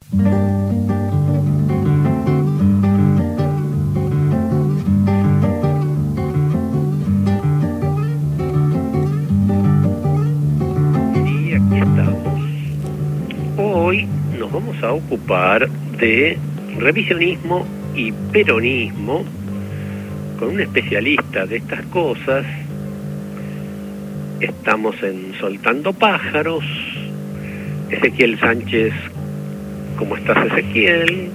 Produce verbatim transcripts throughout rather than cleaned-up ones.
Y aquí estamos. Hoy nos vamos a ocupar de revisionismo y peronismo con un especialista de estas cosas. Estamos en Soltando Pájaros. Ezequiel Sánchez, ¿cómo estás, Ezequiel?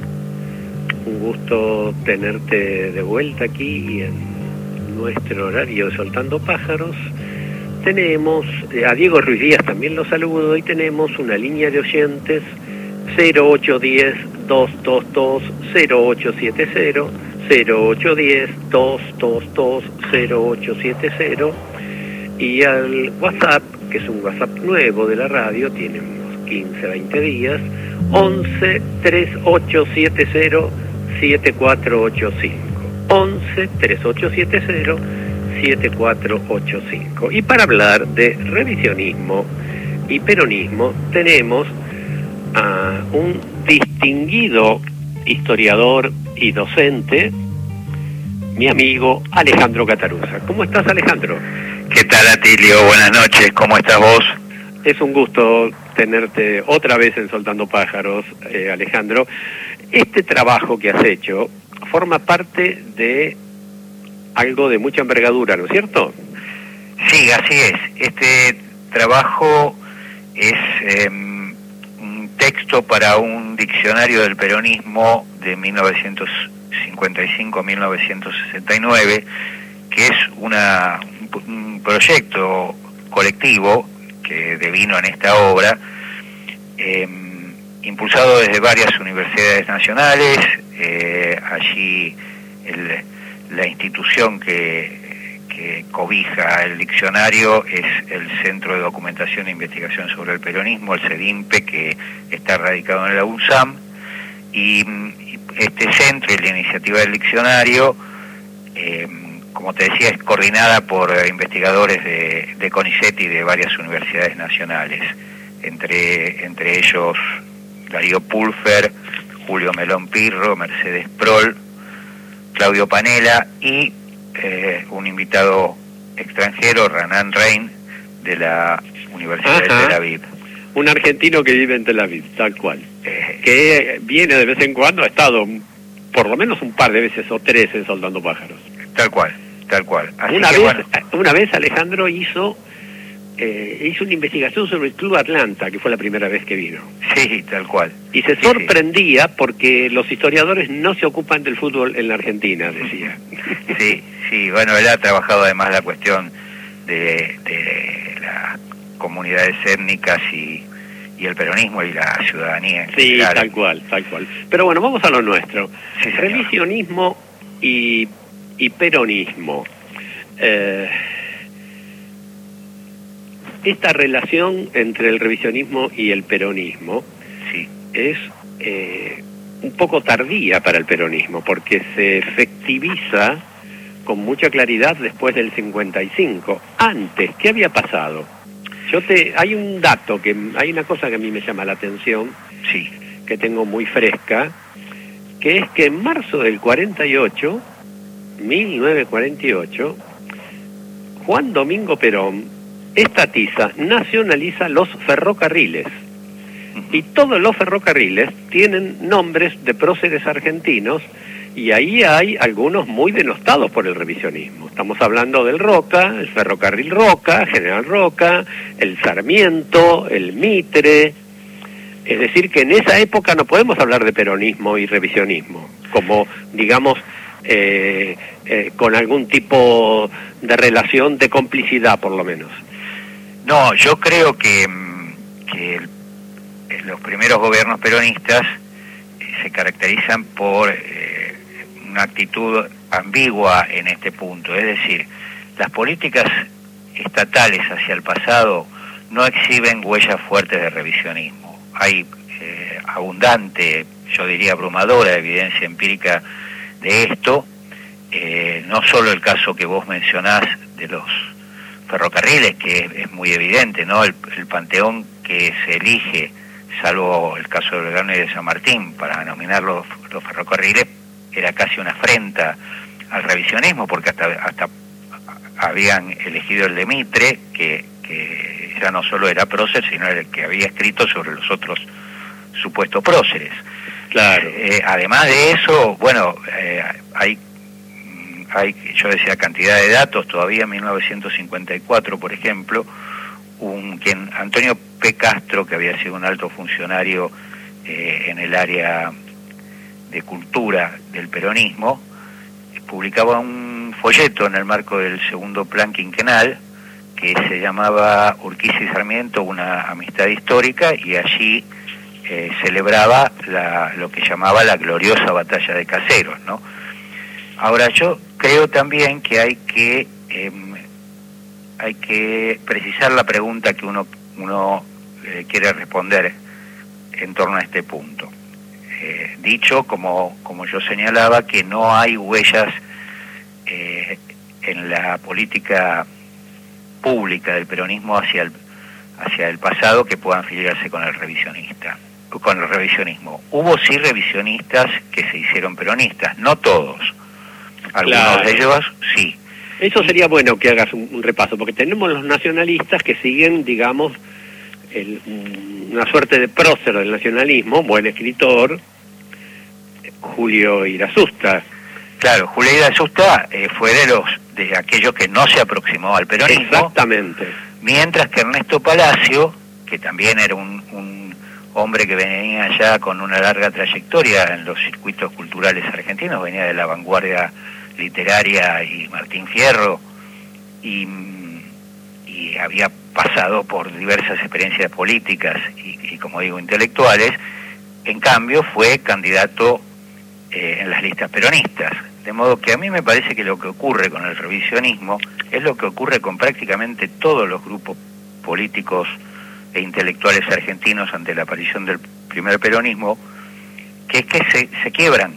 Un gusto tenerte de vuelta aquí en nuestro horario de Soltando Pájaros. Tenemos, eh, a Diego Ruiz Díaz también lo saludo, y tenemos una línea de oyentes cero ocho uno cero, dos dos dos, cero ocho siete cero, cero ocho uno cero, dos dos dos, cero ocho siete cero, y al WhatsApp, que es un WhatsApp nuevo de la radio, tiene unos quince, veinte días, once, treinta y ocho setenta, setenta y cuatro ochenta y cinco, once, treinta y ocho setenta, setenta y cuatro ochenta y cinco. Y para hablar de revisionismo y peronismo tenemos a un distinguido historiador y docente, mi amigo Alejandro Cataruza. ¿Cómo estás, Alejandro? ¿Qué tal, Atilio? Buenas noches, ¿cómo estás vos? Es un gusto tenerte otra vez en Soltando Pájaros, eh, Alejandro. Este trabajo que has hecho forma parte de algo de mucha envergadura, ¿no es cierto? Sí, así es. Este trabajo es eh, un texto para un diccionario del peronismo de mil novecientos cincuenta y cinco a mil novecientos sesenta y nueve, que es una, un proyecto colectivo que devino en esta obra, eh, impulsado desde varias universidades nacionales. Eh, allí el, la institución que, que cobija el diccionario es el Centro de Documentación e Investigación sobre el Peronismo, el CEDIMPE, que está radicado en la UNSAM, y este centro y la iniciativa del diccionario, eh, como te decía, es coordinada por investigadores de, de CONICET y de varias universidades nacionales, entre, entre ellos Darío Pulfer, Julio Melón Pirro, Mercedes Prol, Claudio Panela y eh, un invitado extranjero, Renan Rein, de la Universidad Ajá. de Tel Aviv. Un argentino que vive en Tel Aviv, tal cual. Eh, que viene de vez en cuando, ha estado por lo menos un par de veces o tres en Soltando Pájaros. Tal cual, tal cual. Así una, que, vez, bueno. una vez Alejandro hizo eh, hizo una investigación sobre el Club Atlanta, que fue la primera vez que vino. Sí, tal cual. Y se sí, sorprendía sí. porque los historiadores no se ocupan del fútbol en la Argentina, decía. Sí, sí, bueno, él ha trabajado además la cuestión de, de las comunidades étnicas y, y el peronismo y la ciudadanía en Sí, general. tal cual, tal cual. Pero bueno, vamos a lo nuestro. Sí, revisionismo y, y peronismo. Eh, esta relación entre el revisionismo y el peronismo sí. es eh, un poco tardía para el peronismo, porque se efectiviza con mucha claridad después del cincuenta y cinco. Antes, ¿qué había pasado? Yo te, hay un dato, que hay una cosa que a mí me llama la atención, sí. que tengo muy fresca, que es que en marzo del cuarenta y ocho, mil novecientos cuarenta y ocho, Juan Domingo Perón estatiza, nacionaliza los ferrocarriles. Y todos los ferrocarriles tienen nombres de próceres argentinos, y ahí hay algunos muy denostados por el revisionismo. Estamos hablando del Roca, el ferrocarril Roca, General Roca, el Sarmiento, el Mitre. Es decir, que en esa época no podemos hablar de peronismo y revisionismo, como, digamos, eh, eh, con algún tipo de relación de complicidad, por lo menos. No, yo creo que, que el, los primeros gobiernos peronistas eh, se caracterizan por eh, una actitud ambigua en este punto. Es decir, las políticas estatales hacia el pasado no exhiben huellas fuertes de revisionismo. Hay eh, abundante, yo diría abrumadora, evidencia empírica de esto. Eh, no solo el caso que vos mencionás de los ferrocarriles, que es, es muy evidente, ¿no? El, el panteón que se elige salvo el caso de Belgrano y de San Martín, para nominar los, los ferrocarriles, era casi una afrenta al revisionismo, porque hasta, hasta habían elegido el de Mitre, que, que ya no solo era prócer, sino el que había escrito sobre los otros supuestos próceres. Claro. Eh, además de eso, bueno, eh, hay, hay, yo decía, cantidad de datos. Todavía en mil novecientos cincuenta y cuatro, por ejemplo, un quien Antonio P. Castro, que había sido un alto funcionario eh, en el área de cultura del peronismo, publicaba un folleto en el marco del segundo plan quinquenal que se llamaba Urquiza y Sarmiento, una amistad histórica, y allí eh, celebraba la, lo que llamaba la gloriosa batalla de Caseros, ¿no? Ahora, yo creo también que hay que eh, hay que precisar la pregunta que uno uno eh, quiere responder en torno a este punto. Eh, dicho, como, como yo señalaba, que no hay huellas eh, en la política pública del peronismo hacia el, hacia el pasado que puedan filiarse con el revisionista, con el revisionismo. Hubo sí revisionistas que se hicieron peronistas, no todos. Algunos Claro. de ellos sí. Eso sería bueno que hagas un, un repaso, porque tenemos los nacionalistas que siguen, digamos, el, una suerte de prócer del nacionalismo, buen escritor, Julio Irazusta. Claro, Julio Irazusta eh, fue de los de aquellos que no se aproximó al peronismo. Exactamente. Mientras que Ernesto Palacio, que también era un, un hombre que venía ya con una larga trayectoria en los circuitos culturales argentinos, venía de la vanguardia literaria y Martín Fierro, y, y había pasado por diversas experiencias políticas y, y como digo, intelectuales. En cambio fue candidato eh, en las listas peronistas, de modo que a mí me parece que lo que ocurre con el revisionismo es lo que ocurre con prácticamente todos los grupos políticos e intelectuales argentinos ante la aparición del primer peronismo, que es que se, se quiebran.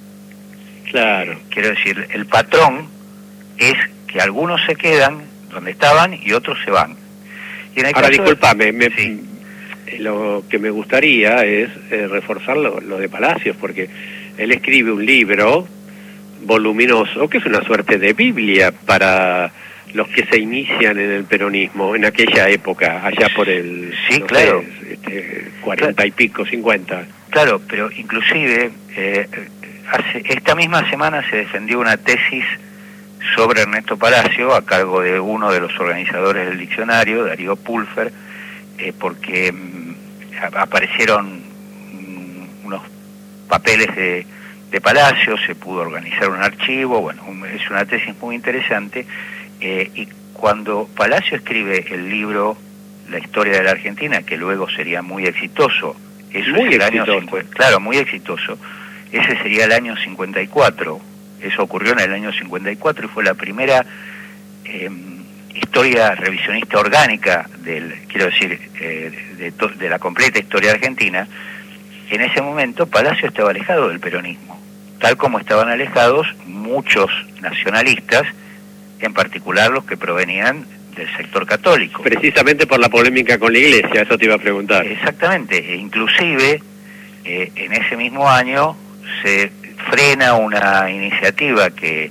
Claro. Quiero decir, el patrón es que algunos se quedan donde estaban y otros se van. Y en el Ahora, caso discúlpame, de... me, sí. lo que me gustaría es eh, reforzar lo, lo de Palacios, porque él escribe un libro voluminoso, que es una suerte de Biblia para los que se inician en el peronismo, en aquella época, allá por el... Sí, no claro. sé, este, cuarenta y pico, cincuenta. Claro, pero inclusive... Eh, Hace, esta misma semana se defendió una tesis sobre Ernesto Palacio a cargo de uno de los organizadores del diccionario, Darío Pulfer, eh, porque mm, aparecieron mm, unos papeles de, de Palacio, se pudo organizar un archivo, bueno, un, es una tesis muy interesante, eh, y cuando Palacio escribe el libro La historia de la Argentina, que luego sería muy exitoso, eso Muy es el exitoso. año cincuenta, claro, muy exitoso. Ese sería el año cincuenta y cuatro, eso ocurrió en el año cincuenta y cuatro y fue la primera eh, historia revisionista orgánica, del, quiero decir, eh, de, to, de la completa historia argentina. En ese momento Palacio estaba alejado del peronismo, tal como estaban alejados muchos nacionalistas, en particular los que provenían del sector católico. Precisamente por la polémica con la Iglesia, eso te iba a preguntar. Exactamente, e inclusive eh, en ese mismo año se frena una iniciativa que,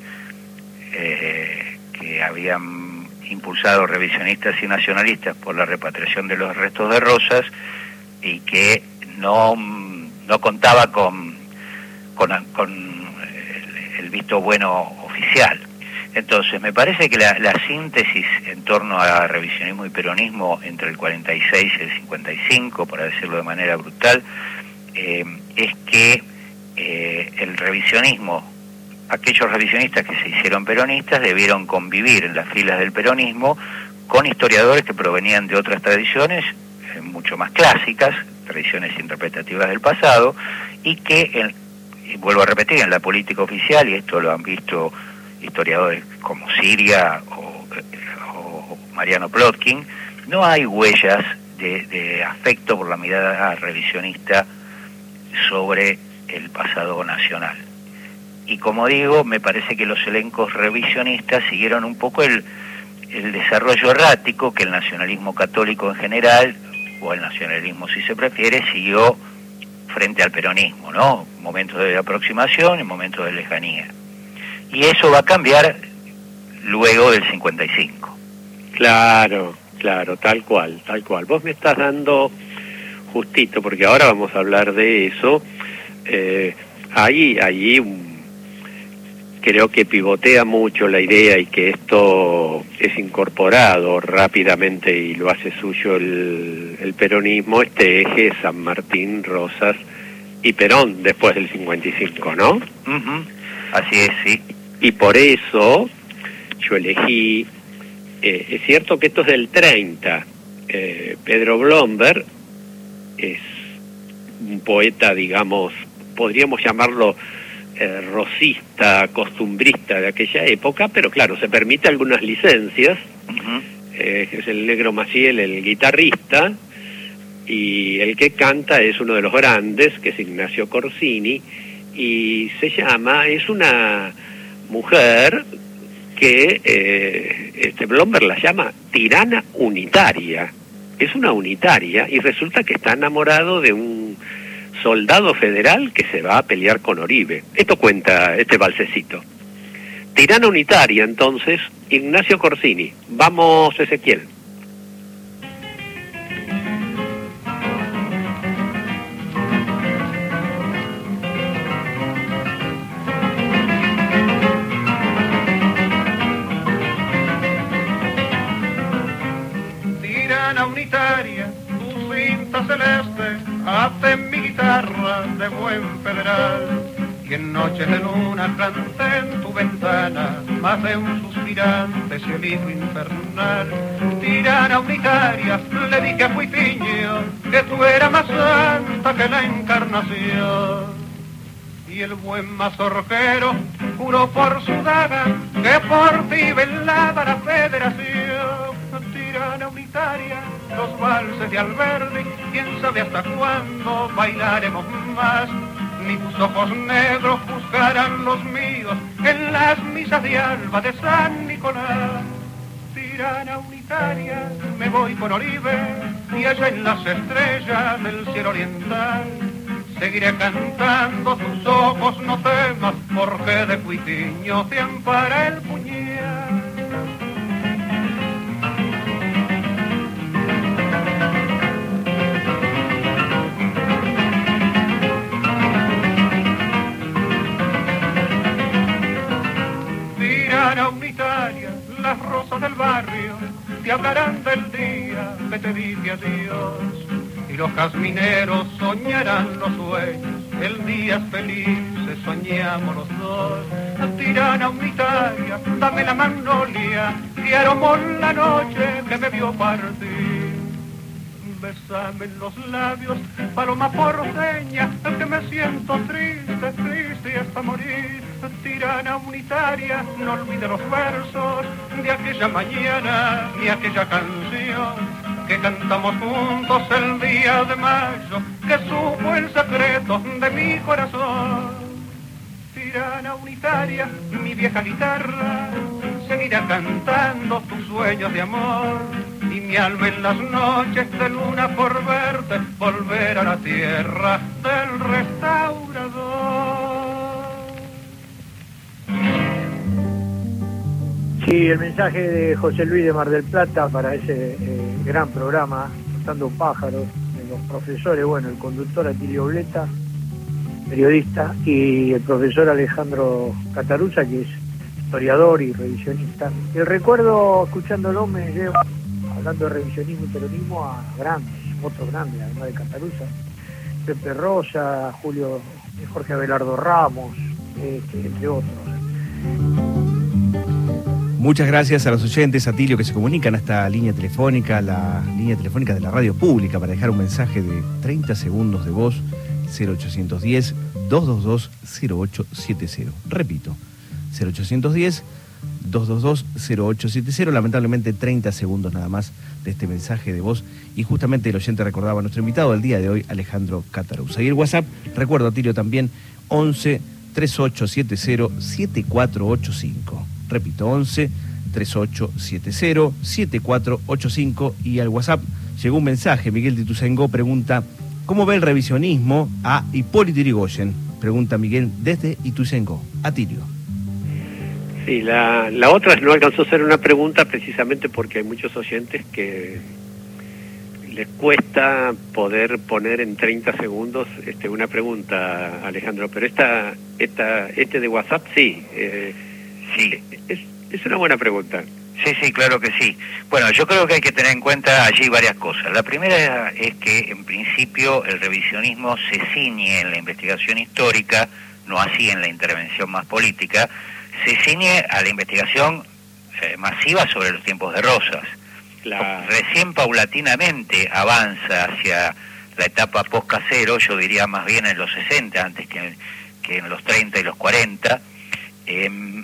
eh, que habían impulsado revisionistas y nacionalistas por la repatriación de los restos de Rosas y que no, no contaba con, con, con el, el visto bueno oficial. Entonces, me parece que la, la síntesis en torno a revisionismo y peronismo entre el cuarenta y seis y el cincuenta y cinco, para decirlo de manera brutal, eh, es que eh, el revisionismo, aquellos revisionistas que se hicieron peronistas debieron convivir en las filas del peronismo con historiadores que provenían de otras tradiciones, eh, mucho más clásicas, tradiciones interpretativas del pasado, y que, en, y vuelvo a repetir, en la política oficial, y esto lo han visto historiadores como Siria o, o Mariano Plotkin, no hay huellas de, de afecto por la mirada revisionista sobre el pasado nacional. Y como digo, me parece que los elencos revisionistas siguieron un poco el, el desarrollo errático que el nacionalismo católico en general, o al nacionalismo si se prefiere, siguió frente al peronismo, ¿no? Momentos de aproximación y momentos de lejanía. Y eso va a cambiar luego del cincuenta y cinco. Claro, claro, tal cual, tal cual. Vos me estás dando justito, porque ahora vamos a hablar de eso. Eh, ahí, allí un, creo que pivotea mucho la idea y que esto es incorporado rápidamente y lo hace suyo el, el peronismo, este eje San Martín, Rosas y Perón después del cincuenta y cinco, ¿no? Uh-huh. Así es, sí. Y por eso yo elegí, eh, es cierto que esto es del treinta, eh, Pedro Blomberg es un poeta, digamos, podríamos llamarlo eh, rosista, costumbrista de aquella época, pero claro, se permite algunas licencias. Uh-huh. eh, es el Negro Maciel, el guitarrista, y el que canta es uno de los grandes, que es Ignacio Corsini, y se llama, es una mujer que eh, este Blomberg la llama tirana unitaria. Es una unitaria y resulta que está enamorado de un soldado federal que se va a pelear con Oribe. Esto cuenta este balsecito. Tirana unitaria, entonces, Ignacio Corsini. Vamos, Ezequiel. Unitaria, tu cinta celeste hace mi guitarra de buen federal, y en noches de luna canté en tu ventana más de un suspirante cielito infernal. Tirana unitaria, le dije a Cuitiño que tú eras más santa que la encarnación, y el buen mazorquero juró por su daga que por ti velaba la federación. Tirana unitaria, los valses de Alberdi, quién sabe hasta cuándo bailaremos más. Ni tus ojos negros juzgarán los míos en las misas de alba de San Nicolás. Tirana unitaria, me voy por Oribe y allá en las estrellas del cielo oriental seguiré cantando, tus ojos no temas, porque de Cuitiño te ampara el puñal. Tirana unitaria, las rosas del barrio te hablarán del día que te dije adiós, y los jazmineros soñarán los sueños, el día feliz soñamos los dos. Tirana unitaria, dame la magnolia que aromó la noche que me vio partir. Bésame en los labios, paloma porteña, que me siento triste, triste hasta morir. Tirana unitaria, no olvide los versos de aquella mañana y aquella canción que cantamos juntos el día de mayo, que supo el secreto de mi corazón. Tirana unitaria, mi vieja guitarra seguirá cantando tus sueños de amor, y mi alma en las noches de luna por verte volver a la tierra del restaurador. Sí, el mensaje de José Luis de Mar del Plata para ese eh, gran programa, Cantando Pájaros, de los profesores, bueno, el conductor Atilio Bleta, periodista, y el profesor Alejandro Cataruza, que es historiador y revisionista. El recuerdo, escuchándolo, me lleva, hablando de revisionismo y peronismo, a grandes, otros grandes, además de Cataruza, Pepe Rosa, Julio, Jorge Abelardo Ramos, este, entre otros. Muchas gracias a los oyentes, Atilio, que se comunican a esta línea telefónica, la línea telefónica de la radio pública, para dejar un mensaje de treinta segundos de voz, cero ochocientos diez, doscientos veintidós, cero ocho setenta. Repito, cero ochocientos diez, doscientos veintidós, cero ocho setenta. Lamentablemente treinta segundos nada más de este mensaje de voz. Y justamente el oyente recordaba a nuestro invitado del día de hoy, Alejandro Cataruza. Y el WhatsApp, recuerdo, Atilio, también, once, treinta y ocho setenta, setenta y cuatro ochenta y cinco. Repito, once, treinta y ocho setenta, setenta y cuatro ochenta y cinco, y al WhatsApp llegó un mensaje. Miguel de Ituzaingó pregunta, ¿cómo ve el revisionismo a Hipólito Yrigoyen? Pregunta Miguel desde Ituzaingó. Atilio. Sí, la, la otra no alcanzó a ser una pregunta precisamente porque hay muchos oyentes que les cuesta poder poner en treinta segundos este, una pregunta, Alejandro, pero esta, esta, este de WhatsApp sí, eh, sí. Es, es una buena pregunta. Sí, sí, claro que sí. Bueno, yo creo que hay que tener en cuenta allí varias cosas. La primera es que, en principio, el revisionismo se ciñe en la investigación histórica, no así en la intervención más política, se ciñe a la investigación eh, masiva sobre los tiempos de Rosas. Claro. Recién paulatinamente avanza hacia la etapa post-Casero, yo diría más bien en los sesenta, antes que, que en los treinta y los cuarenta. Eh,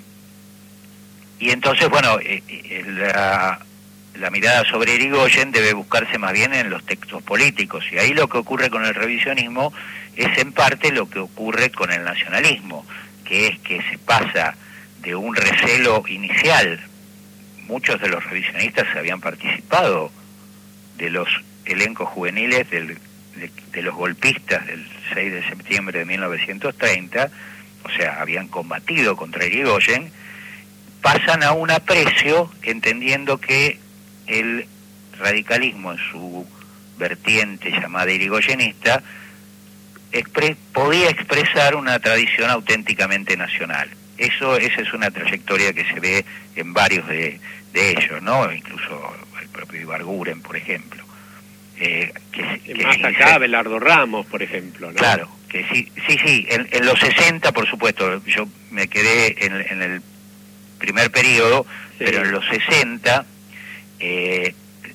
y entonces, bueno, eh, eh, la, la mirada sobre Yrigoyen debe buscarse más bien en los textos políticos. Y ahí lo que ocurre con el revisionismo es en parte lo que ocurre con el nacionalismo, que es que se pasa de un recelo inicial. Muchos de los revisionistas habían participado de los elencos juveniles del, de, de los golpistas del seis de septiembre de mil novecientos treinta, o sea, habían combatido contra Yrigoyen, pasan a un aprecio entendiendo que el radicalismo en su vertiente llamada yrigoyenista expre- podía expresar una tradición auténticamente nacional. Eso, esa es una trayectoria que se ve en varios de, de ellos, ¿no? Incluso el propio Ibarguren, por ejemplo. Eh, que, que Más sí, acá, se... Belardo Ramos, por ejemplo, ¿no? Claro, que sí, sí, sí. En, en los sesenta, por supuesto, yo me quedé en, en el primer periodo, sí. Pero en los sesenta eh,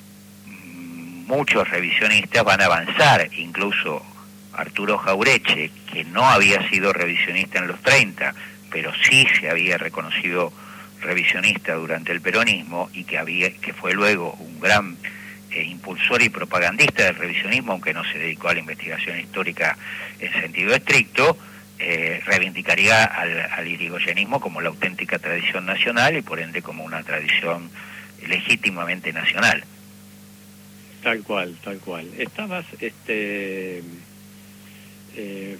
muchos revisionistas van a avanzar, incluso Arturo Jaureche, que no había sido revisionista en los treinta, pero sí se había reconocido revisionista durante el peronismo y que había que fue luego un gran eh, impulsor y propagandista del revisionismo, aunque no se dedicó a la investigación histórica en sentido estricto, eh, reivindicaría al, al yrigoyenismo como la auténtica tradición nacional y por ende como una tradición legítimamente nacional. Tal cual, tal cual. Estabas, este, eh,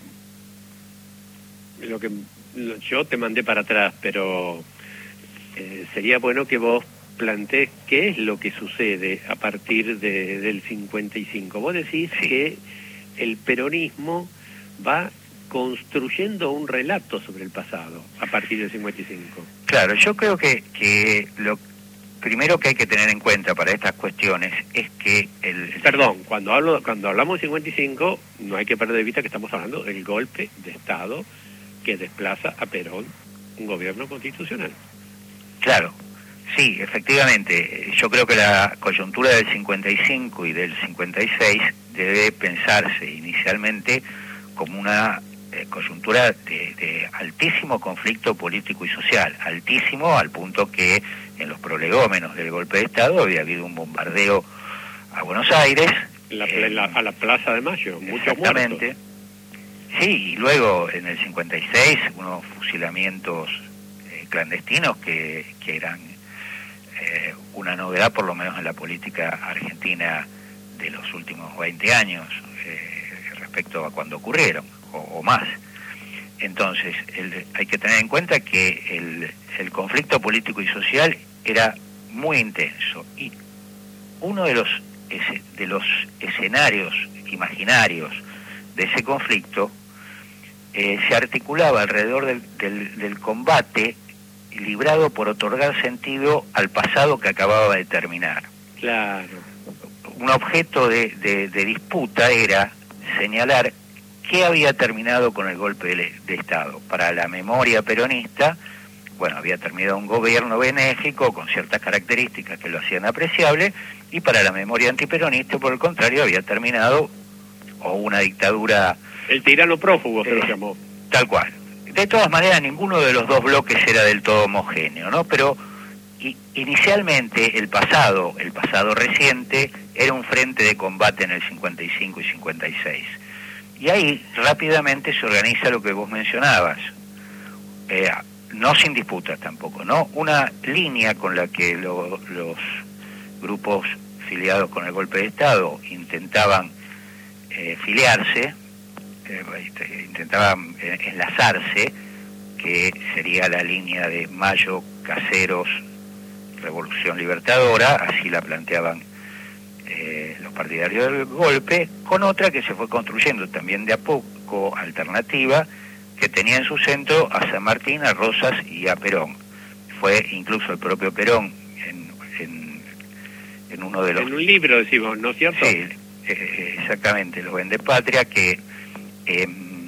lo que lo, yo te mandé para atrás, pero eh, sería bueno que vos plantees qué es lo que sucede a partir de, del cincuenta y cinco. Vos decís sí. que el peronismo va construyendo un relato sobre el pasado a partir del cincuenta y cinco. Claro, yo creo que, que lo primero que hay que tener en cuenta para estas cuestiones es que el... Perdón, cuando hablo cuando hablamos de cincuenta y cinco, no hay que perder de vista que estamos hablando del golpe de Estado que desplaza a Perón, un gobierno constitucional. Claro, sí, efectivamente. Yo creo que la coyuntura del cincuenta y cinco y del cincuenta y seis debe pensarse inicialmente como una eh, coyuntura de, de altísimo conflicto político y social, altísimo al punto que en los prolegómenos del golpe de Estado había habido un bombardeo a Buenos Aires. La, eh, la, a la Plaza de Mayo, muchos exactamente. muertos. Sí, y luego en el cincuenta y seis unos fusilamientos eh, clandestinos que, que eran eh, una novedad por lo menos en la política argentina de los últimos veinte años eh, respecto a cuando ocurrieron, o, o más. Entonces, el, hay que tener en cuenta que el, el conflicto político y social era muy intenso y uno de los, de los escenarios imaginarios de ese conflicto eh, se articulaba alrededor del, del, del combate librado por otorgar sentido al pasado que acababa de terminar. Claro. Un objeto de, de, de disputa era señalar qué había terminado con el golpe de, de Estado. Para la memoria peronista, bueno, había terminado un gobierno benéfico con ciertas características que lo hacían apreciable, y para la memoria antiperonista, por el contrario, había terminado o una dictadura... El tirano prófugo se eh, lo llamó. Tal cual. De todas maneras, ninguno de los dos bloques era del todo homogéneo, ¿no? Pero y, inicialmente el pasado, el pasado reciente, era un frente de combate en el cincuenta y cinco y cincuenta y seis. Y ahí rápidamente se organiza lo que vos mencionabas, eh, no sin disputas tampoco, ¿no? Una línea con la que lo, los grupos afiliados con el golpe de Estado intentaban eh, filiarse, eh, intentaban eh, enlazarse, que sería la línea de Mayo, Caseros, Revolución Libertadora, así la planteaban eh, los partidarios del golpe, con otra que se fue construyendo también de a poco, alternativa, que tenía en su centro a San Martín, a Rosas y a Perón. Fue incluso el propio Perón en, en, en uno de los... En un libro decimos, ¿no es cierto? Sí, eh, exactamente, los Vendepatria, que eh,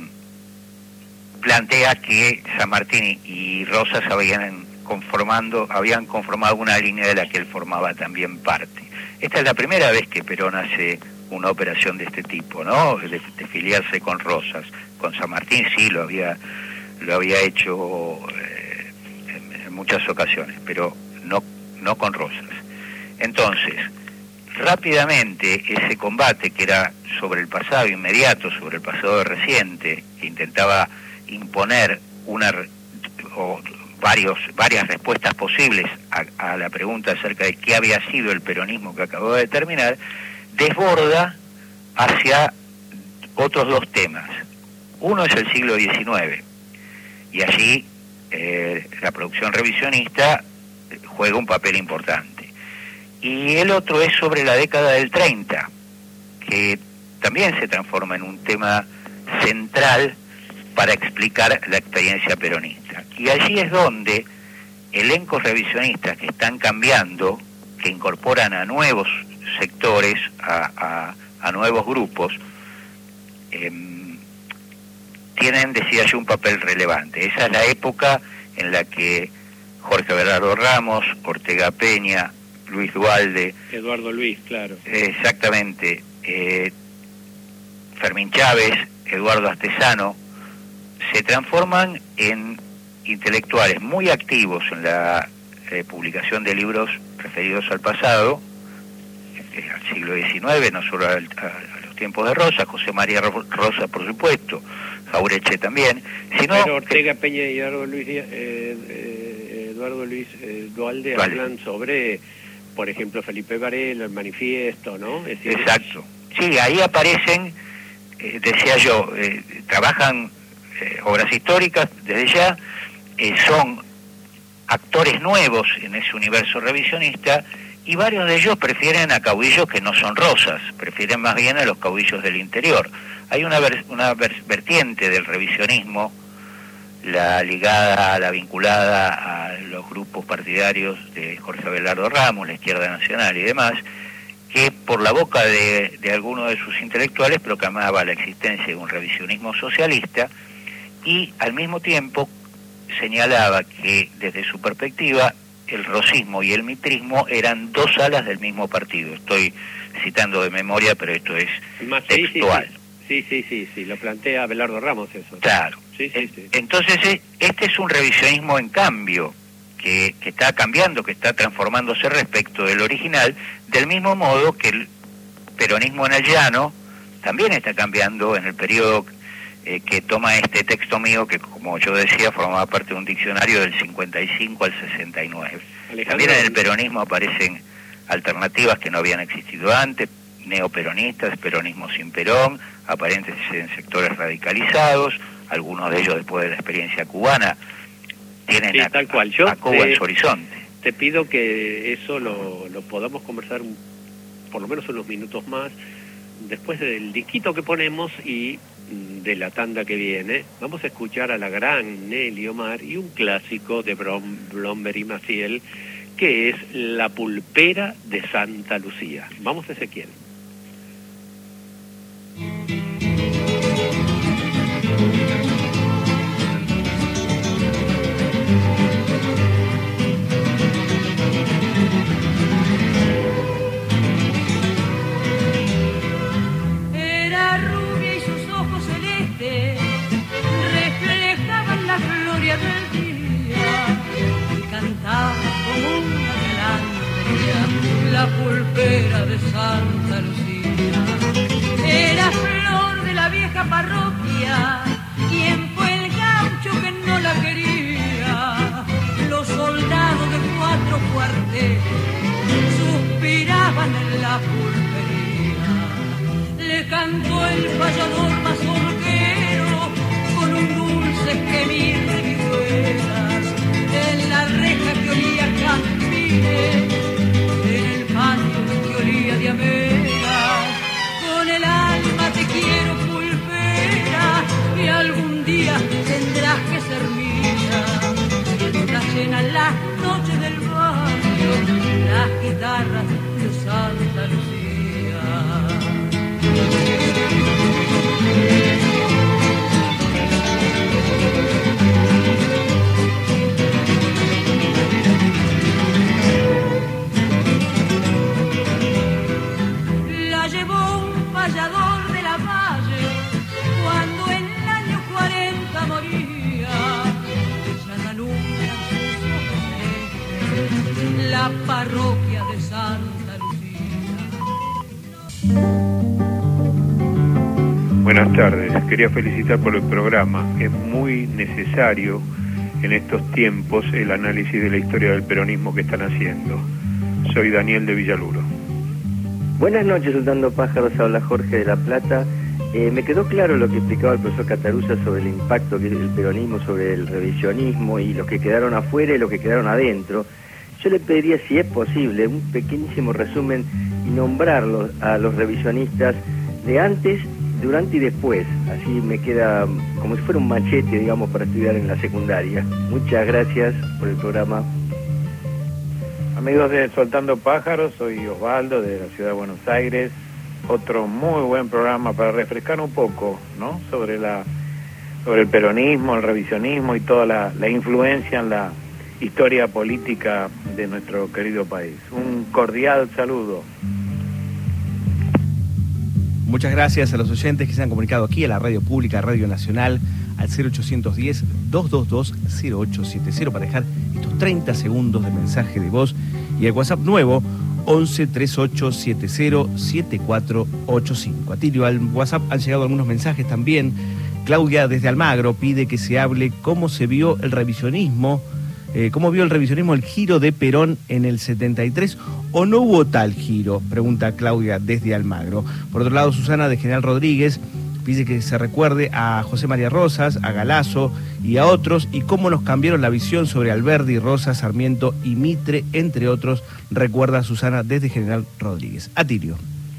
plantea que San Martín y Rosas habían conformando, habían conformado una línea de la que él formaba también parte. Esta es la primera vez que Perón hace una operación de este tipo, ¿no? De, de filiarse con Rosas. Con San Martín sí lo había lo había hecho eh, en, en muchas ocasiones, pero no no con Rosas. Entonces, rápidamente ese combate que era sobre el pasado inmediato, sobre el pasado reciente, que intentaba imponer una o varios varias respuestas posibles a, a la pregunta acerca de qué había sido el peronismo que acababa de terminar, desborda hacia otros dos temas. Uno es el siglo diecinueve, y allí eh, la producción revisionista juega un papel importante. Y el otro es sobre la década del treinta, que también se transforma en un tema central para explicar la experiencia peronista. Y allí es donde elencos revisionistas que están cambiando, que incorporan a nuevos sectores, a, a, a nuevos grupos, eh, tienen, decía yo, un papel relevante. Esa es la época en la que Jorge Abelardo Ramos, Ortega Peña, Luis Duhalde... Eduardo Luis, claro. Exactamente. Eh, Fermín Chávez, Eduardo Astesano, se transforman en intelectuales muy activos en la eh, publicación de libros referidos al pasado, eh, al siglo diecinueve, no solo al, a, a los tiempos de Rosa, José María Rosa, por supuesto, Jaureche también, sino... Pero Ortega que, Peña y Eduardo Luis, eh, eh, Eduardo Luis eh, Duhalde vale. hablan sobre, por ejemplo, Felipe Varela, el manifiesto, ¿no? Es decir, exacto. Sí, ahí aparecen, eh, decía yo, eh, trabajan eh, obras históricas desde ya, eh, son actores nuevos en ese universo revisionista, y varios de ellos prefieren a caudillos que no son Rosas, prefieren más bien a los caudillos del interior. Hay una, ver, una ver, vertiente del revisionismo, la ligada, la vinculada a los grupos partidarios de Jorge Abelardo Ramos, la Izquierda Nacional y demás, que por la boca de, de algunos de sus intelectuales proclamaba la existencia de un revisionismo socialista, y al mismo tiempo señalaba que desde su perspectiva el rosismo y el mitrismo eran dos alas del mismo partido. Estoy citando de memoria, pero esto es Más, textual. Sí sí. sí, sí, sí, sí, lo plantea Abelardo Ramos eso. Claro. Sí, sí, sí. Entonces, este es un revisionismo en cambio, que, que está cambiando, que está transformándose respecto del original, del mismo modo que el peronismo en el llano también está cambiando en el periodo eh, que toma este texto mío, que como yo decía, formaba parte de un diccionario del cincuenta y cinco al sesenta y nueve. Alejandro, también en el peronismo aparecen alternativas que no habían existido antes, neoperonistas, peronismo sin Perón, aparentes en sectores radicalizados, algunos de ellos después de la experiencia cubana tienen sí, a, tal cual. Yo a Cuba te, en su horizonte. Te pido que eso lo, lo podamos conversar un, por lo menos unos minutos más después del disquito que ponemos y de la tanda que viene. Vamos a escuchar a la gran Nelly Omar y un clásico de Blomberg y Maciel, que es La Pulpera de Santa Lucía. Vamos, Ezequiel. Era rubia y sus ojos celestes reflejaban la gloria del día y cantaba como una galantería la pulpera de Santa Lucía. Era flor de la vieja parroquia, quien fue el gaucho que no la quería. Los soldados de cuatro cuarteles suspiraban en la cantó el payador mazorquero con un dulce gemir de vihuelas en la reja que olía a jazmines, en el patio que olía de amelas. Con el alma te quiero pulpera y algún día tendrás que ser mía. Luna llena las noches del barrio, las guitarras de Santa Lucía. La llevó un payador de la valle cuando en el año cuarenta moría. Ya la luna en la parroquia de Santa Lucía. Buenas tardes, quería felicitar por el programa. Es muy necesario en estos tiempos el análisis de la historia del peronismo que están haciendo. Soy Daniel de Villaluro. Buenas noches, Soltando Pájaros, habla Jorge de La Plata. Eh, me quedó claro lo que explicaba el profesor Cataruza sobre el impacto que el peronismo sobre el revisionismo y los que quedaron afuera y los que quedaron adentro. Yo le pediría, si es posible, un pequeñísimo resumen y nombrarlos a los revisionistas de antes, durante y después. Así me queda como si fuera un machete, digamos, para estudiar en la secundaria. Muchas gracias por el programa. Amigos de Soltando Pájaros, soy Osvaldo de la ciudad de Buenos Aires. Otro muy buen programa para refrescar un poco, ¿no? Sobre la sobre el peronismo, el revisionismo y toda la, la influencia en la historia política de nuestro querido país. Un cordial saludo. Muchas gracias a los oyentes que se han comunicado aquí a la Radio Pública, Radio Nacional, al cero ochocientos diez, doscientos veintidós, cero ocho setenta para dejar estos treinta segundos de mensaje de voz, y el WhatsApp nuevo once, treinta y ocho setenta, setenta y cuatro ochenta y cinco. Atilio, al WhatsApp han llegado algunos mensajes también. Claudia desde Almagro pide que se hable cómo se vio el revisionismo, eh, cómo vio el revisionismo el giro de Perón en el setenta y tres, o no hubo tal giro, pregunta Claudia desde Almagro. Por otro lado, Susana de General Rodríguez pide que se recuerde a José María Rosas, a Galazo y a otros, y cómo nos cambiaron la visión sobre Alberdi, Rosas, Sarmiento y Mitre, entre otros, recuerda Susana desde General Rodríguez. Atilio.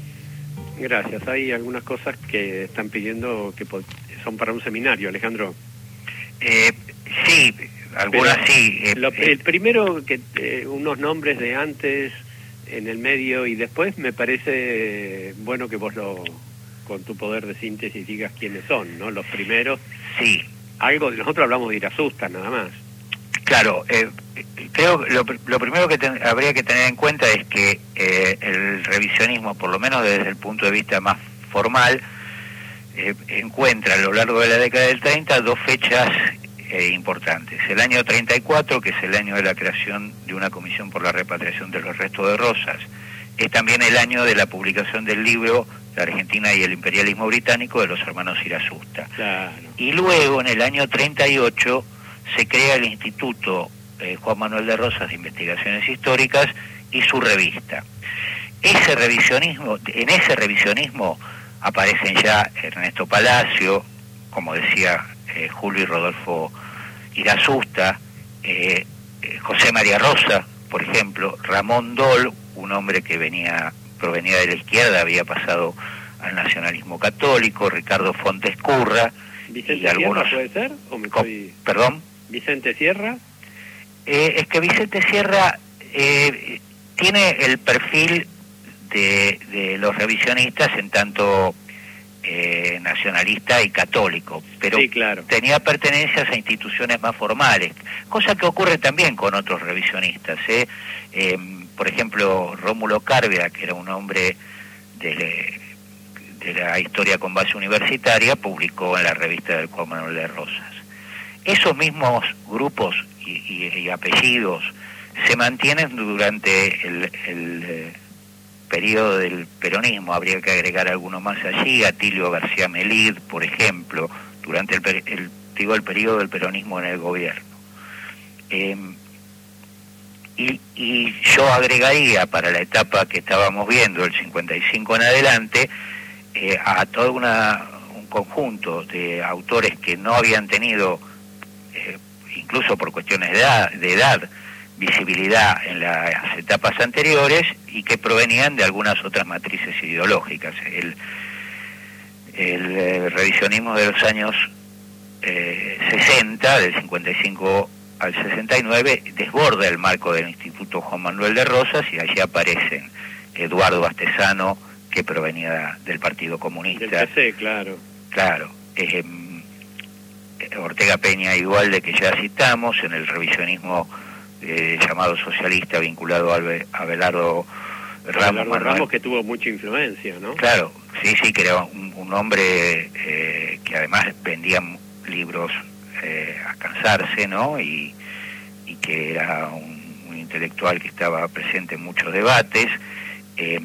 Gracias. Hay algunas cosas que están pidiendo que son para un seminario, Alejandro. Eh, sí, algunas Pero sí. Eh, lo, eh, el primero, que eh, unos nombres de antes, en el medio y después, me parece bueno que vos lo, con tu poder de síntesis, digas quiénes son, ¿no? Los primeros. Sí. Algo, nosotros hablamos de Irasusta, nada más. Claro, eh, creo que lo, lo primero que ten, habría que tener en cuenta es que eh, el revisionismo, por lo menos desde el punto de vista más formal, eh, encuentra a lo largo de la década del treinta dos fechas eh, importantes. El año treinta y cuatro, que es el año de la creación de una comisión por la repatriación de los restos de Rosas, es también el año de la publicación del libro La Argentina y el imperialismo británico de los hermanos Irasusta. Claro. Y luego, en el año treinta y ocho, se crea el Instituto eh, Juan Manuel de Rosas de Investigaciones Históricas y su revista. Ese revisionismo, en ese revisionismo aparecen ya Ernesto Palacio, como decía eh, Julio y Rodolfo Irasusta, eh, eh, José María Rosa, por ejemplo, Ramón Dol, un hombre que venía provenía de la izquierda, había pasado al nacionalismo católico, Ricardo Fontes Curra, ¿Vicente y algunos... Sierra puede ser? ¿O me Co- estoy... ¿Perdón? ¿Vicente Sierra? Eh, es que Vicente Sierra eh, tiene el perfil de, de los revisionistas en tanto eh, nacionalista y católico, pero Sí, claro. tenía pertenencias a instituciones más formales, cosa que ocurre también con otros revisionistas. ¿eh? Eh, por ejemplo, Rómulo Cárvea, que era un hombre de, de la historia con base universitaria, publicó en la revista del Juan Manuel de Rosas. Esos mismos grupos y, y, y apellidos se mantienen durante el, el eh, periodo del peronismo. Habría que agregar alguno más allí, Atilio García Melid, por ejemplo, durante el, el, digo, el periodo del peronismo en el gobierno. Eh, y, y yo agregaría para la etapa que estábamos viendo, el cincuenta y cinco en adelante, eh, a todo una, un conjunto de autores que no habían tenido, eh, incluso por cuestiones de edad, de edad, visibilidad en las etapas anteriores y que provenían de algunas otras matrices ideológicas. El, el, el revisionismo de los años eh, sesenta, del cincuenta y cinco al sesenta y nueve, desborda el marco del Instituto Juan Manuel de Rosas y allí aparecen Eduardo Bastezano, que provenía del Partido Comunista. Del P C, claro. Claro. Eh, Ortega Peña Igualde, que ya citamos, en el revisionismo eh, llamado socialista, vinculado a Abelardo Ramos. Abelardo Ramos, que tuvo mucha influencia, ¿no? Claro, sí, sí, que era un, un hombre eh, que además vendía libros eh, a cansarse, ¿no? Y, y que era un, un intelectual que estaba presente en muchos debates. Eh,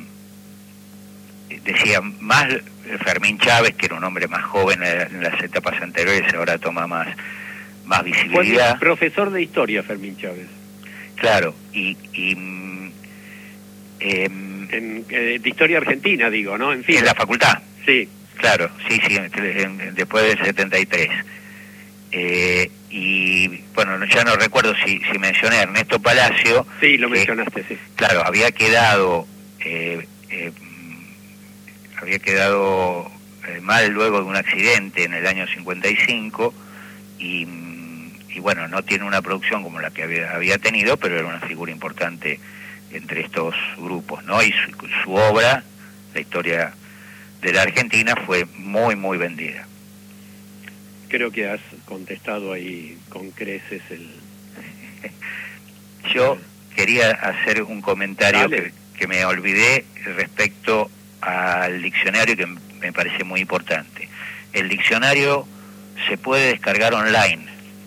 decía más Fermín Chávez, que era un hombre más joven en las etapas anteriores, ahora toma más, más visibilidad. Fue profesor de historia, Fermín Chávez. Claro, y... y eh, en, eh, de historia argentina, digo, ¿no? En fin. En la facultad. Sí. Claro, sí, sí, en, después del setenta y tres. Eh, y bueno, ya no recuerdo si, si mencioné a Ernesto Palacio. Sí, lo que, mencionaste, sí. Claro, había quedado... Eh, eh, había quedado eh, mal luego de un accidente en el año cincuenta y cinco y, y bueno, no tiene una producción como la que había, había tenido, pero era una figura importante entre estos grupos, ¿no? Y su, su obra, la historia de la Argentina, fue muy, muy vendida. Creo que has contestado ahí con creces el... Yo quería hacer un comentario que, que me olvidé respecto al diccionario, que me parece muy importante. El diccionario se puede descargar online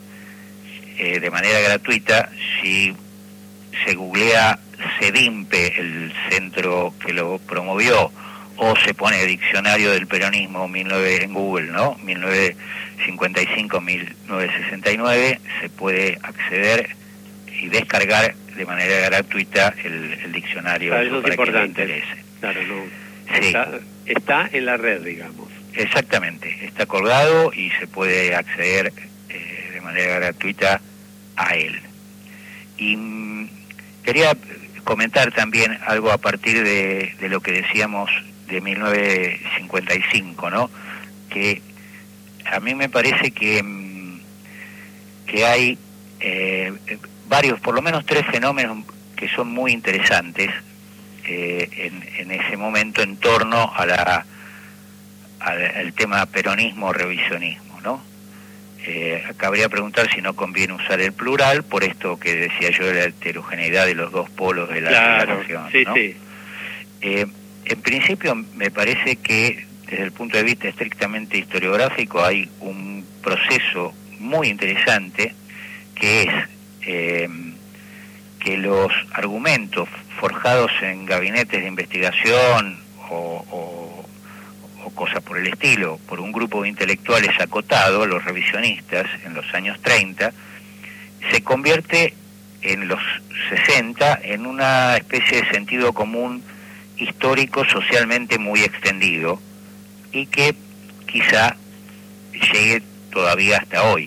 eh, de manera gratuita si se googlea CEDIMPE, el centro que lo promovió, o se pone Diccionario del Peronismo mil nueve en Google, ¿no? mil novecientos cincuenta y cinco a mil novecientos sesenta y nueve, se puede acceder y descargar de manera gratuita el, el diccionario. Ah, eso para es importante. Que le interese. Claro, no. Sí. Está, está en la red, digamos. Exactamente, está colgado y se puede acceder eh, de manera gratuita a él. Y mm, quería comentar también algo a partir de, de lo que decíamos de mil novecientos cincuenta y cinco, ¿no? Que a mí me parece que, mm, que hay eh, varios, por lo menos tres fenómenos que son muy interesantes eh, en, en ese momento en torno a la al, al tema peronismo o revisionismo, ¿no? Eh, cabría preguntar si no conviene usar el plural por esto que decía yo de la heterogeneidad de los dos polos de la claro, relación, sí, ¿no? sí. Eh, en principio me parece que desde el punto de vista estrictamente historiográfico hay un proceso muy interesante que es eh, que los argumentos forjados en gabinetes de investigación o, o, o cosas por el estilo, por un grupo de intelectuales acotado, los revisionistas, en los años treinta, se convierte en los sesenta en una especie de sentido común histórico socialmente muy extendido y que quizá llegue todavía hasta hoy.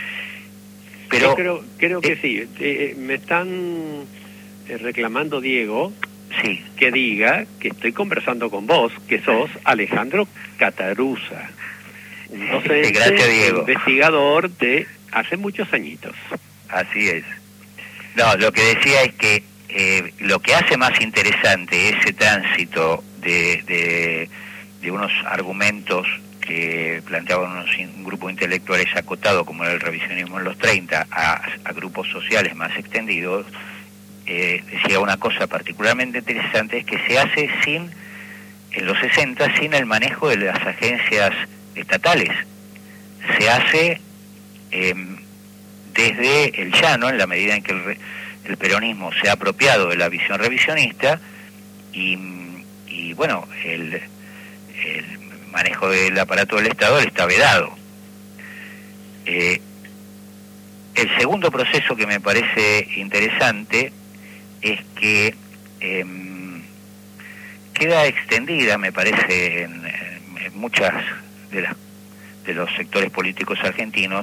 Pero yo creo, creo que eh, sí. Eh, me están eh, reclamando, Diego, sí, que diga que estoy conversando con vos, que sos Alejandro Catarusa, un docente, gracias, Diego, investigador de hace muchos añitos. Así es. No, lo que decía es que eh, lo que hace más interesante ese tránsito de, de, de unos argumentos que planteaban unos, un grupo de intelectuales acotado como era el revisionismo en los treinta a, a grupos sociales más extendidos, eh, decía una cosa particularmente interesante, es que se hace sin, en los sesenta, sin el manejo de las agencias estatales. Se hace eh, desde el llano, en la medida en que el, el peronismo se ha apropiado de la visión revisionista y, y bueno, el, el manejo del aparato del Estado le está vedado. Eh, el segundo proceso que me parece interesante es que, eh, queda extendida, me parece, en, en muchas de las de los sectores políticos argentinos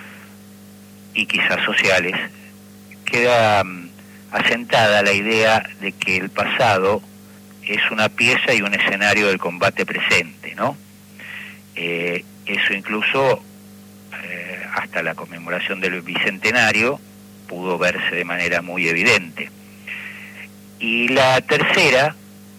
y quizás sociales, queda um, asentada la idea de que el pasado es una pieza y un escenario del combate presente, ¿no? Eh, eso incluso eh, hasta la conmemoración del Bicentenario pudo verse de manera muy evidente. Y la tercera,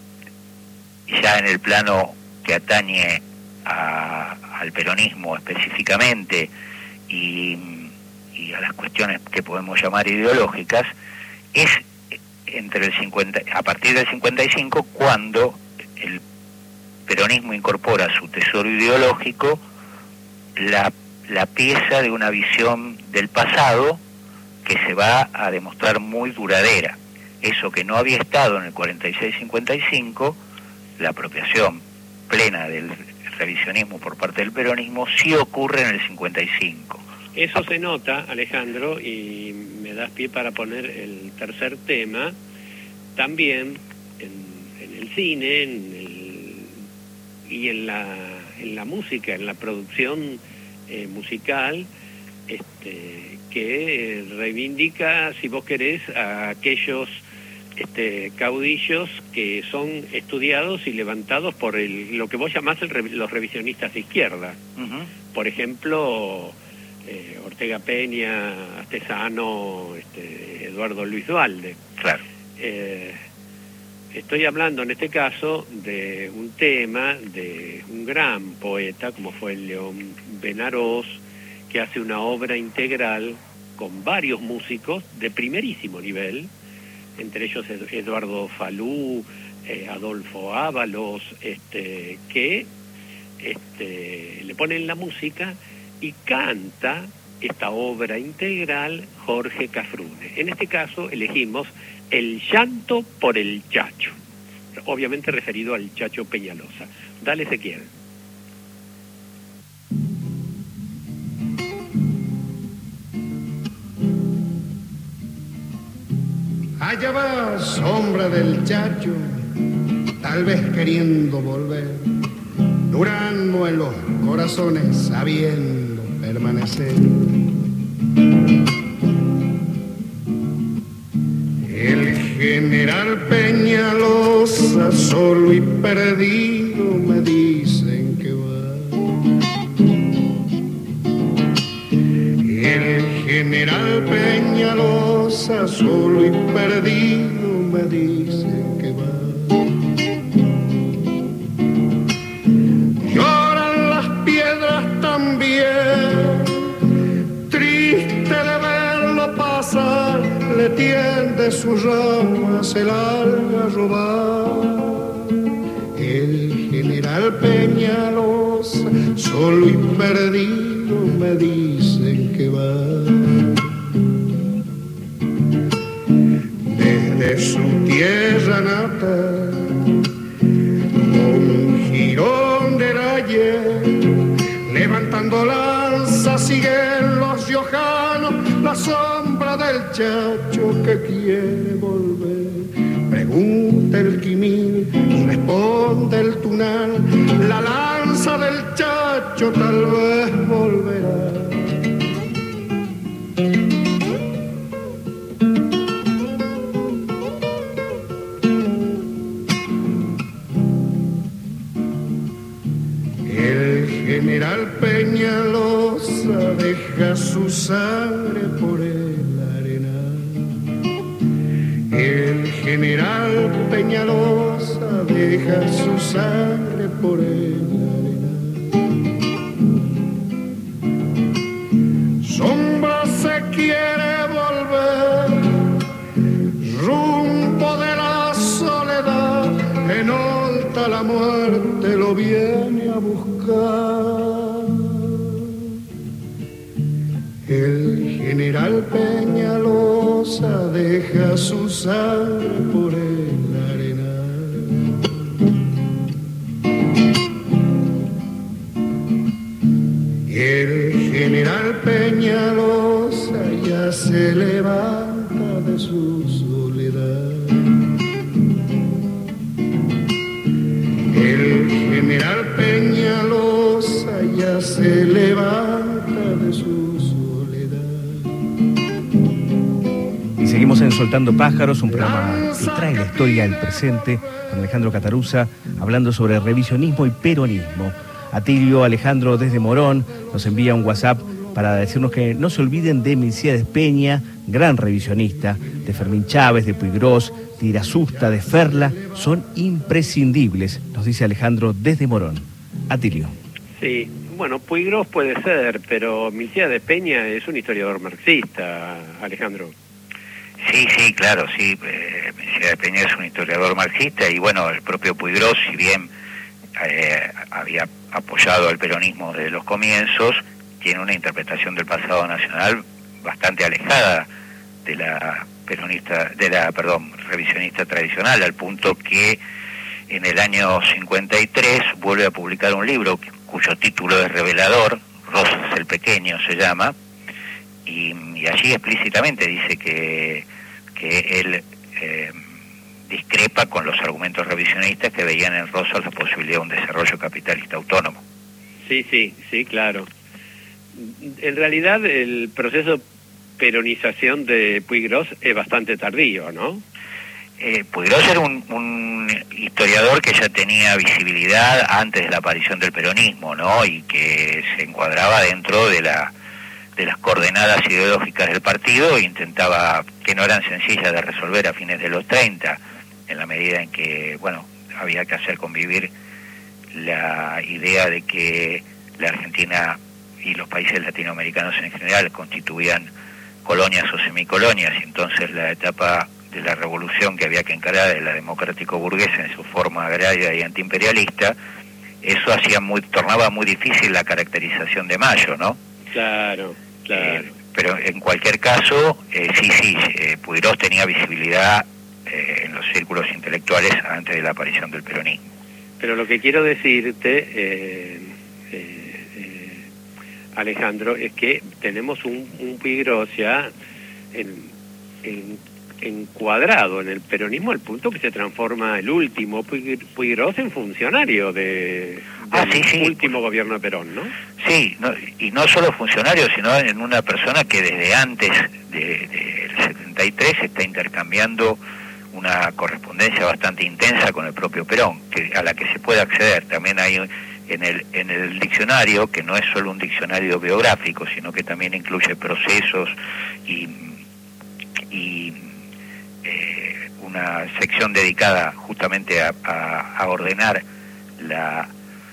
ya en el plano que atañe a, al peronismo específicamente y, y a las cuestiones que podemos llamar ideológicas, es entre el cincuenta, a partir del cincuenta y cinco, cuando el peronismo incorpora a su tesoro ideológico la, la pieza de una visión del pasado que se va a demostrar muy duradera. Eso que no había estado en el cuarenta y seis cincuenta y cinco, la apropiación plena del revisionismo por parte del peronismo, sí ocurre en el cincuenta y cinco. Eso se nota, Alejandro, y me das pie para poner el tercer tema, también en, en el cine en el, y en la, en la música, en la producción eh, musical, este, que reivindica, si vos querés, a aquellos este, caudillos que son estudiados y levantados por el, lo que vos llamás el, los revisionistas de izquierda. Uh-huh. Por ejemplo, eh, Ortega Peña, Astesano, este, Eduardo Luis Duhalde. Claro. Eh, estoy hablando en este caso de un tema de un gran poeta como fue León Benarós, que hace una obra integral con varios músicos de primerísimo nivel, entre ellos Eduardo Falú, eh, Adolfo Ábalos, este, que este, le ponen la música y canta esta obra integral Jorge Cafrune. En este caso elegimos El llanto por el Chacho, obviamente referido al Chacho Peñalosa. Dale, Ezequiel. Allá va sombra del Chacho, tal vez queriendo volver, durando en los corazones, sabiendo permanecer. El general Peñalosa, solo y perdido, me dicen que va. El general Peñalosa, solo y perdido, me dicen que va. Lloran las piedras también, triste de verlo pasar, le tiende sus ramas el algarrobal. El general Peñalosa, solo y perdido, me dicen que va. Desde su tierra nata, un jirón del ayer, levantando lanza siguen los riojanos, la sombra del Chacho que quiere volver. Pregunta el Quimil y responde el Tunal, la lanza del Chacho tal vez volverá. El general Peñalosa deja su sangre por el arenal. El general Peñalosa deja su sangre por el arenal. Sombra se quiere volver, rumbo de la soledad, en alta la muerte lo viene a buscar. El general Peñalosa deja su sangre por el arenal. Y el general Peñalosa ya se levanta de su soledad. El general Peñalosa ya se levanta de su soledad. Y seguimos en Soltando Pájaros, un programa que trae la historia al presente, con Alejandro Catarusa, hablando sobre revisionismo y peronismo. Atilio Alejandro desde Morón nos envía un WhatsApp para decirnos que no se olviden de Milcíades Peña, gran revisionista, de Fermín Chávez, de Puiggrós, de Irasusta, de Ferla, son imprescindibles, nos dice Alejandro desde Morón. Atilio. Sí, bueno, Puiggrós puede ser, pero Milcíades Peña es un historiador marxista, Alejandro. Sí, sí, claro, sí. Eh, Milcíades Peña es un historiador marxista y bueno, el propio Puiggrós, si bien eh, había apoyado al peronismo desde los comienzos, tiene una interpretación del pasado nacional bastante alejada de la peronista, de la, perdón, revisionista tradicional, al punto que en el año cincuenta y tres vuelve a publicar un libro cuyo título es revelador, Rosas el Pequeño se llama, y, y allí explícitamente dice que, que él eh, discrepa con los argumentos revisionistas que veían en Rosas la posibilidad de un desarrollo capitalista autónomo. Sí, sí, sí, claro. En realidad el proceso de peronización de Puiggrós es bastante tardío, ¿no? Eh, Puiggrós era un, un historiador que ya tenía visibilidad antes de la aparición del peronismo, ¿no? Y que se encuadraba dentro de la de las coordenadas ideológicas del partido e intentaba, que no eran sencillas de resolver a fines de los treinta, en la medida en que, bueno, había que hacer convivir la idea de que la Argentina y los países latinoamericanos en general constituían colonias o semicolonias, y entonces la etapa de la revolución que había que encarar de la democrático-burguesa en su forma agraria y antiimperialista, eso hacía muy, tornaba muy difícil la caracterización de Mayo, ¿no? Claro, claro. Eh, pero en cualquier caso, eh, sí, sí, eh, Puiggrós tenía visibilidad eh, en los círculos intelectuales antes de la aparición del peronismo. Pero lo que quiero decirte, eh, eh, Alejandro, es que tenemos un, un Puiggrós ya en, en, encuadrado en el peronismo al punto que se transforma el último Puiggrós en funcionario de, ah, del sí, sí. último gobierno de Perón, ¿no? Sí, no, y no solo funcionario, sino en una persona que desde antes del de, de setenta y tres está intercambiando una correspondencia bastante intensa con el propio Perón, que a la que se puede acceder. También hay en el en el diccionario, que no es solo un diccionario biográfico, sino que también incluye procesos y, y eh, una sección dedicada justamente a, a, a ordenar la,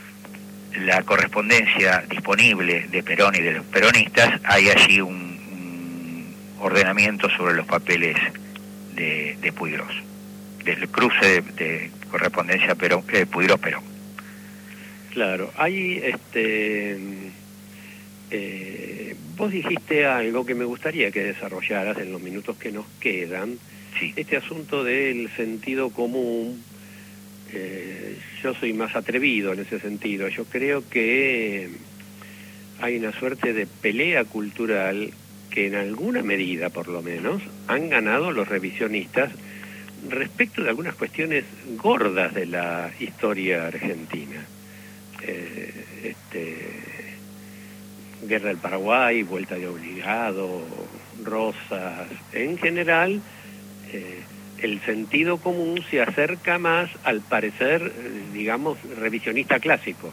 la correspondencia disponible de Perón y de los peronistas. Hay allí un, un ordenamiento sobre los papeles de, de Puiggrós, del cruce de, de correspondencia Perón, eh, Puiggrós-Perón. Claro, hay este eh, vos dijiste algo que me gustaría que desarrollaras en los minutos que nos quedan, sí. Este asunto del sentido común. Eh, yo soy más atrevido en ese sentido. Yo creo que hay una suerte de pelea cultural que en alguna medida, por lo menos, han ganado los revisionistas respecto de algunas cuestiones gordas de la historia argentina. Eh, este, Guerra del Paraguay, Vuelta de Obligado, Rosas, en general eh, el sentido común se acerca más al parecer, digamos, revisionista clásico.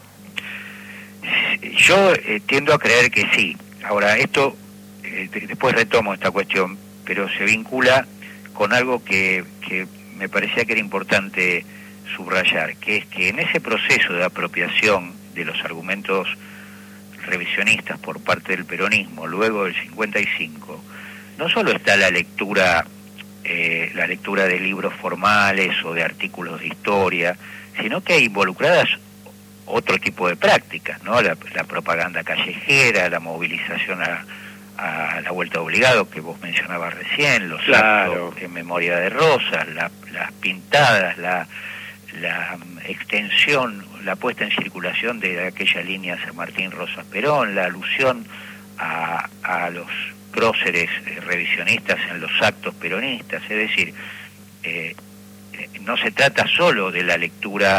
Yo eh, tiendo a creer que sí. Ahora, esto, eh, después retomo esta cuestión, pero se vincula con algo que, que me parecía que era importante subrayar, que es que en ese proceso de apropiación de los argumentos revisionistas por parte del peronismo luego del cincuenta y cinco, no solo está la lectura eh, la lectura de libros formales o de artículos de historia, sino que hay involucradas otro tipo de prácticas, ¿no? La, la propaganda callejera, la movilización a, a la vuelta obligado que vos mencionabas recién, los claro. actos en memoria de Rosas, la, las pintadas, la la extensión, la puesta en circulación de aquella línea San Martín Rosas Perón, la alusión a, a los próceres eh, revisionistas en los actos peronistas. Es decir, eh, eh, no se trata solo de la lectura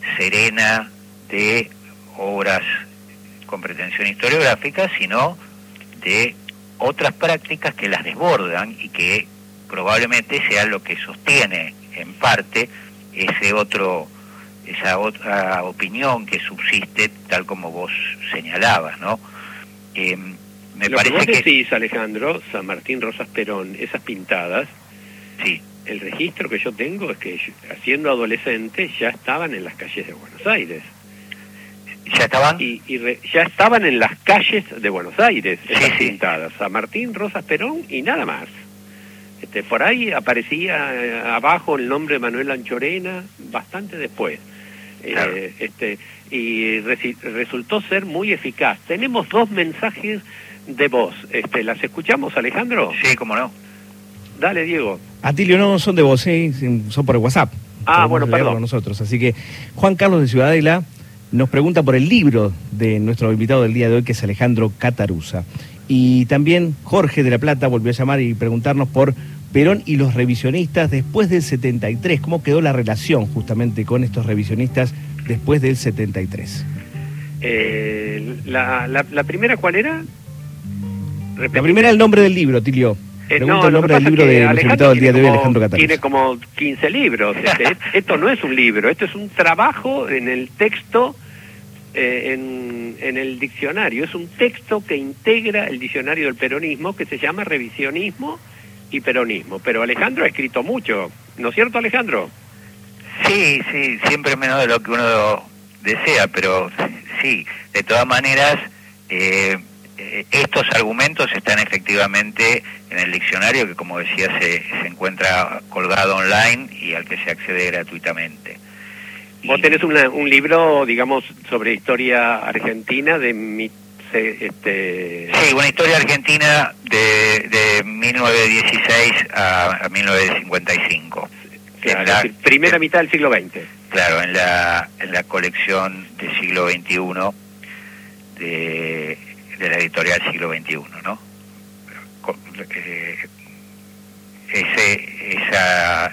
serena de obras con pretensión historiográfica, sino de otras prácticas que las desbordan y que probablemente sea lo que sostiene en parte ese otro, esa otra opinión que subsiste, tal como vos señalabas, ¿no? Eh, me lo parece que vos que decís, Alejandro, San Martín Rosas Perón, esas pintadas, sí, el registro que yo tengo es que yo, siendo adolescente ya estaban en las calles de Buenos Aires. ¿Ya estaban? Y, y re, ya estaban en las calles de Buenos Aires, esas sí, sí. pintadas, San Martín Rosas Perón y nada más. Este, por ahí aparecía eh, abajo el nombre de Manuel Anchorena bastante después. Claro. Eh, este, y resi, resultó ser muy eficaz. Tenemos dos mensajes de voz. Este, ¿las escuchamos, Alejandro? Sí, cómo no. Dale, Diego. Atilio, no son de vos, ¿eh? Son por WhatsApp. Ah, Podemos bueno, leerlo perdón. nosotros. Así que Juan Carlos de Ciudadela nos pregunta por el libro de nuestro invitado del día de hoy, que es Alejandro Catarusa. Y también Jorge de La Plata volvió a llamar y preguntarnos por Perón y los revisionistas después del setenta y tres. ¿Cómo quedó la relación justamente con estos revisionistas después del setenta y tres? Eh, la, la, ¿La primera cuál era? Repetí. La primera, el nombre del libro, Tilio. Eh, Pregunta no, el lo nombre que del pasa libro es que de nuestro Alejandro invitado del día de hoy, como- Alejandro Catarusa. Tiene como quince libros. Este, esto no es un libro, esto es un trabajo en el texto, eh, en, en el diccionario. Es un texto que integra el diccionario del peronismo, que se llama Revisionismo y Peronismo. Pero Alejandro ha escrito mucho, ¿no es cierto, Alejandro? Sí, sí, siempre menos de lo que uno desea, pero sí, de todas maneras, eh, eh, estos argumentos están efectivamente en el diccionario, que como decía se, se encuentra colgado online y al que se accede gratuitamente. Vos Y- tenés una, un libro, digamos, sobre historia argentina de mi... se- este, Sí, una historia argentina de, de mil novecientos dieciséis a, a mil novecientos cincuenta y cinco. claro, En la- es decir, primera mitad del siglo veinte. Claro, en la, en la colección del siglo veintiuno de, de la editorial siglo veintiuno, ¿no? Con- eh, ese, esa,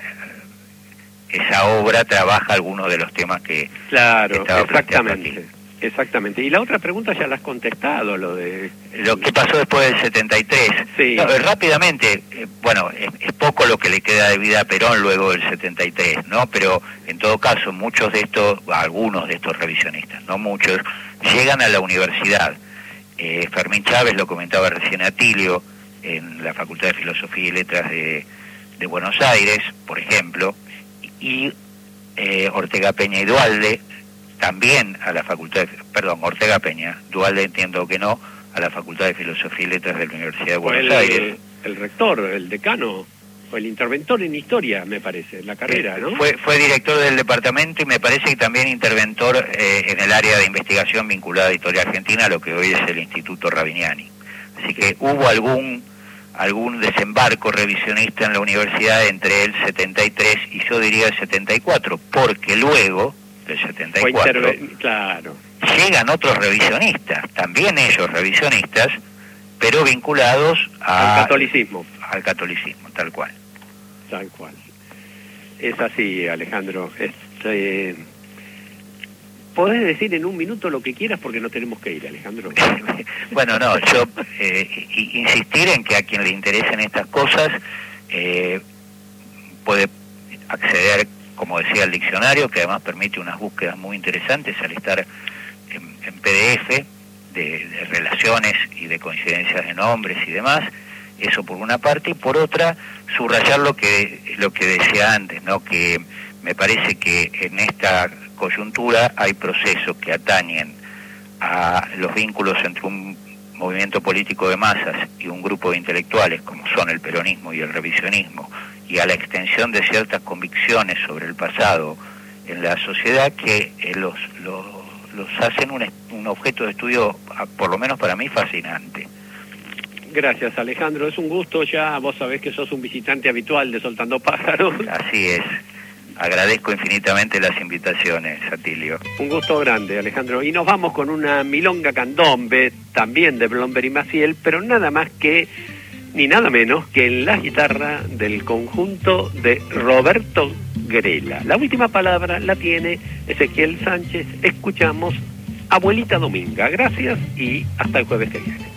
esa obra trabaja algunos de los temas que Claro, estaba planteando exactamente. Exactamente. Y la otra pregunta ya la has contestado, lo de... lo que pasó después del setenta y tres. Sí. No, eh, rápidamente, eh, bueno, es, es poco lo que le queda de vida a Perón luego del setenta y tres, ¿no? Pero en todo caso, muchos de estos, algunos de estos revisionistas, no muchos, llegan a la universidad. Eh, Fermín Chávez, lo comentaba recién Atilio, en la Facultad de Filosofía y Letras de, de Buenos Aires, por ejemplo, y eh, Ortega Peña y Duhalde, también a la Facultad de, perdón, Ortega Peña, Duhalde entiendo que no, a la Facultad de Filosofía y Letras de la Universidad de Fue Buenos el, Aires. el rector, el decano, o el interventor en historia, me parece, la carrera, ¿no? Fue, fue director del departamento y me parece que también interventor eh, en el área de investigación vinculada a Historia Argentina, lo que hoy es el Instituto Rabiniani. Así que hubo algún algún desembarco revisionista en la universidad entre el setenta y tres y yo diría el setenta y cuatro, porque luego del setenta y cuatro Fue interve- claro. llegan otros revisionistas, también ellos revisionistas, pero vinculados a- Al catolicismo. al catolicismo, tal cual. Tal cual. Es así, Alejandro. Este, podés decir en un minuto lo que quieras porque no tenemos que ir, Alejandro. Bueno, no, yo eh, i- insistir en que a quien le interesen estas cosas eh, puede acceder, como decía, al diccionario, que además permite unas búsquedas muy interesantes al estar en, en P D F de, de relaciones y de coincidencias de nombres y demás. Eso por una parte, y por otra subrayar lo que lo que decía antes, ¿no? Que me parece que en esta coyuntura hay procesos que atañen a los vínculos entre un movimiento político de masas y un grupo de intelectuales como son el peronismo y el revisionismo, y a la extensión de ciertas convicciones sobre el pasado en la sociedad que eh, los, los los hacen un, un objeto de estudio, por lo menos para mí, fascinante. Gracias, Alejandro. Es un gusto ya. Vos sabés que sos un visitante habitual de Soltando Pájaros. Así es. Agradezco infinitamente las invitaciones, Atilio. Un gusto grande, Alejandro. Y nos vamos con una milonga candombe, también de Blomberg y Maciel, pero nada más que ni nada menos que en la guitarra del conjunto de Roberto Grela. La última palabra la tiene Ezequiel Sánchez. Escuchamos Abuelita Dominga. Gracias y hasta el jueves que viene.